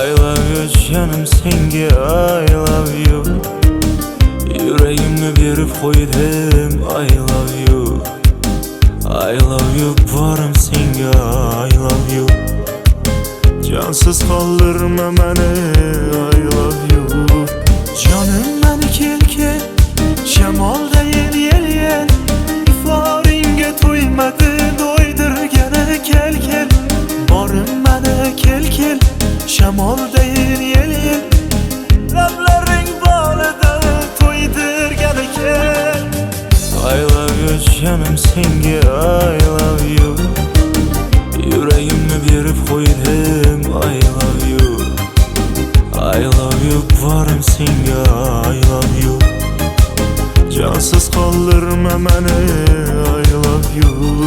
I love you canım senga I love you. Yüreğimni berip koydum I love you. I love you varım senga I love you. Cansız kaldırma meni I love you. Canım meni kelke şemal değil yel yel. İfaringe toymadı doydur gene kel kel. Barım meni kel kel şemal değil yel yel. Lablaring balıda toydur gene kel. I love you canım senga I love you. Yüreğimni berip koydum I love you. I love you varım senga I love you. Cansız kaldırma meni I love you.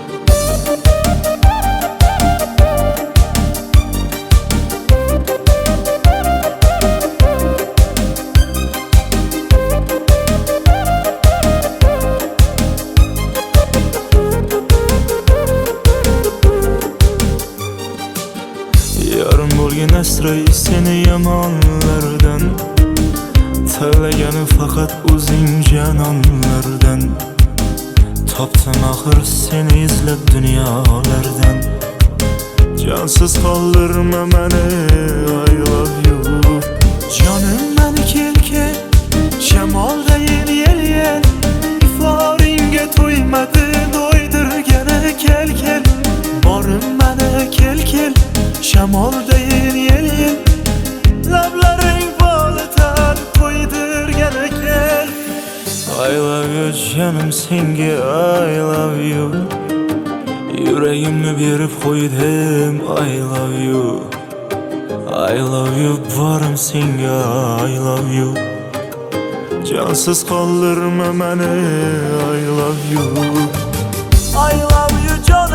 Yarım bo'lgan asray seni yamonlardan. Tanlaganim faqat o'zing janonlardan. Topdim axir seni izlab dunyolardan. Cansız qoldirma meni I love you. Canım meni kelke şemal değil yel yel. İfaringe toymadı doydur gene kel kel. Barım meni kel kel şemal değil yel yel. Lablaring balıtan koydur gene kel. I love you canım senga I love you. Yüreğimni berip koydum I love you. I love you varım senga I love you. Cansız kaldırma meni I love you. I love you canım